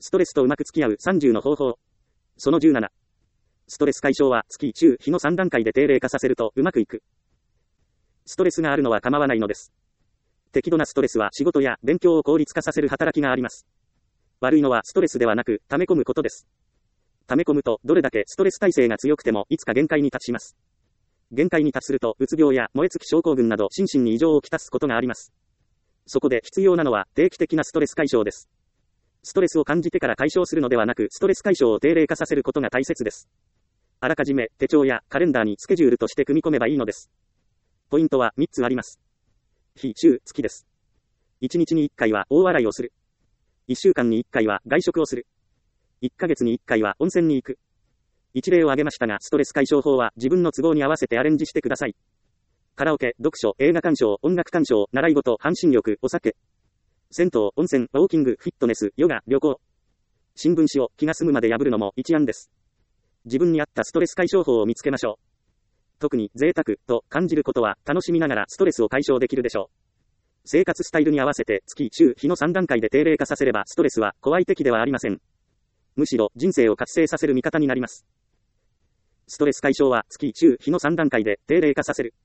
ストレスとうまく付き合う30の方法。その17。ストレス解消は月、中、日の3段階で定例化させるとうまくいく。ストレスがあるのは構わないのです。適度なストレスは仕事や勉強を効率化させる働きがあります。悪いのはストレスではなく、溜め込むことです。溜め込むとどれだけストレス耐性が強くてもいつか限界に達します。限界に達するとうつ病や燃え尽き症候群など心身に異常をきたすことがあります。そこで必要なのは定期的なストレス解消です。ストレスを感じてから解消するのではなく、ストレス解消を定例化させることが大切です。あらかじめ手帳やカレンダーにスケジュールとして組み込めばいいのです。ポイントは3つあります。日、週、月です。1日に1回は大笑いをする。1週間に1回は外食をする。1ヶ月に1回は温泉に行く。一例を挙げましたが、ストレス解消法は自分の都合に合わせてアレンジしてください。カラオケ、読書、映画鑑賞、音楽鑑賞、習い事、半身浴、お酒。銭湯、温泉、ウォーキング、フィットネス、ヨガ、旅行。新聞紙を気が済むまで破るのも一案です。自分に合ったストレス解消法を見つけましょう。特に贅沢と感じることは楽しみながらストレスを解消できるでしょう。生活スタイルに合わせて月、週、日の3段階で定例化させればストレスは怖い敵ではありません。むしろ人生を活性させる味方になります。ストレス解消は月、週、日の3段階で定例化させる。